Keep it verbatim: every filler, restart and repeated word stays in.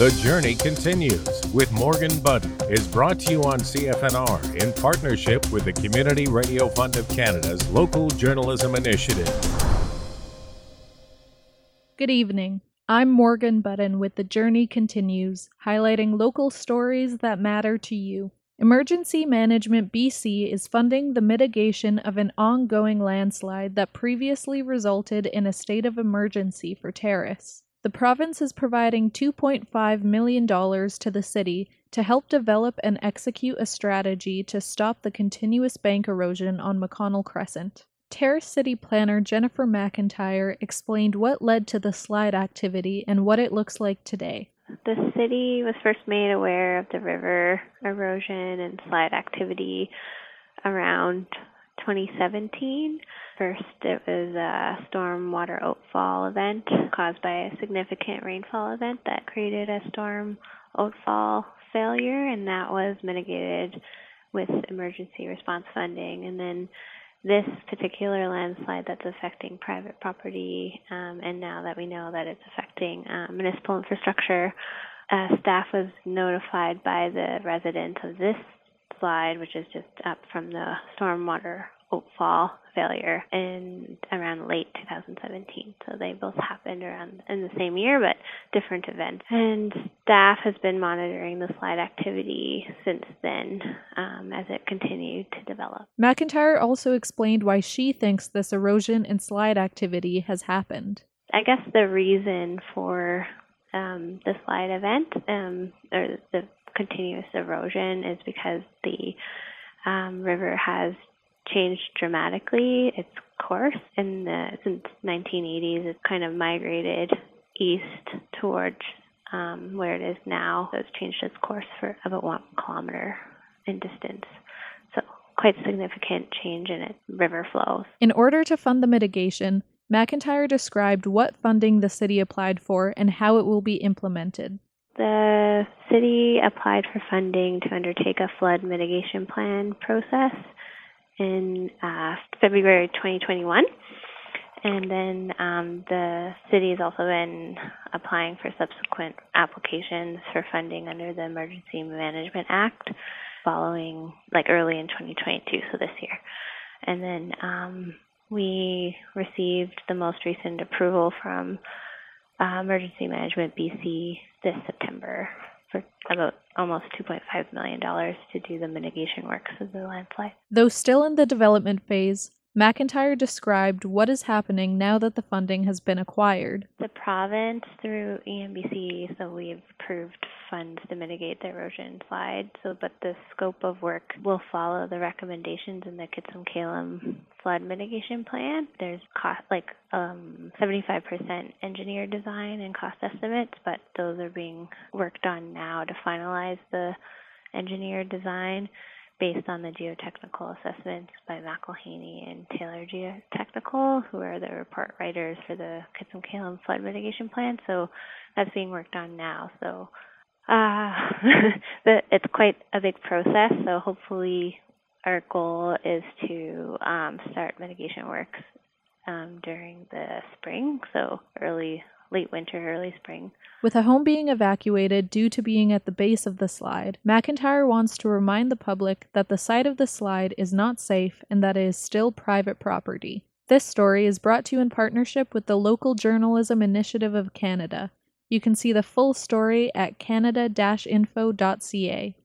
The Journey Continues with Morgan Budden is brought to you on C F N R in partnership with the Community Radio Fund of Canada's Local Journalism Initiative. Good evening. I'm Morgan Budden with The Journey Continues, highlighting local stories that matter to you. Emergency Management B C is funding the mitigation of an ongoing landslide that previously resulted in a state of emergency for Terrace. The province is providing two point five million dollars to the city to help develop and execute a strategy to stop the continuous bank erosion on McConnell Crescent. Terrace City Planner Jennifer McIntyre explained what led to the slide activity and what it looks like today. The city was first made aware of the river erosion and slide activity around twenty seventeen. First, it was a storm water outfall event caused by a significant rainfall event that created a storm outfall failure, and that was mitigated with emergency response funding. And then this particular landslide that's affecting private property, um, and now that we know that it's affecting uh, municipal infrastructure, uh, staff was notified by the residents of this slide, which is just up from the stormwater outfall failure in around late two thousand seventeen. So they both happened around in the same year, but different events. And staff has been monitoring the slide activity since then um, as it continued to develop. McIntyre also explained why she thinks this erosion and slide activity has happened. I guess the reason for um, the slide event um, or the continuous erosion is because the um, river has changed dramatically its course in the since nineteen eighties. It's kind of migrated east towards um, where it is now. So it's changed its course for about one kilometer in distance. So quite significant change in its river flows. In order to fund the mitigation, McIntyre described what funding the city applied for and how it will be implemented. The city applied for funding to undertake a flood mitigation plan process in uh, February twenty twenty-one. And then um, the city has also been applying for subsequent applications for funding under the Emergency Management Act following, like early in twenty twenty-two, so this year. And then um, we received the most recent approval from uh, Emergency Management B C this September for about almost two point five million dollars to do the mitigation works of the landslide. Though still in the development phase, McIntyre described what is happening now that the funding has been acquired. The province, through E M B C, so we've approved funds to mitigate the erosion slide, so but the scope of work will follow the recommendations in the Kitsim-Kalem flood mitigation plan. There's cost, like um, seventy-five percent engineer design and cost estimates, but those are being worked on now to finalize the engineer design based on the geotechnical assessments by McElhaney and Taylor Geotechnical, who are the report writers for the Kitsim-Kalem flood mitigation plan. So that's being worked on now. So uh, the, it's quite a big process. So hopefully our goal is to um, start mitigation works um, during the spring, so early late winter, early spring. With a home being evacuated due to being at the base of the slide, McIntyre wants to remind the public that the site of the slide is not safe and that it is still private property. This story is brought to you in partnership with the Local Journalism Initiative of Canada. You can see the full story at canada dash info dot c a.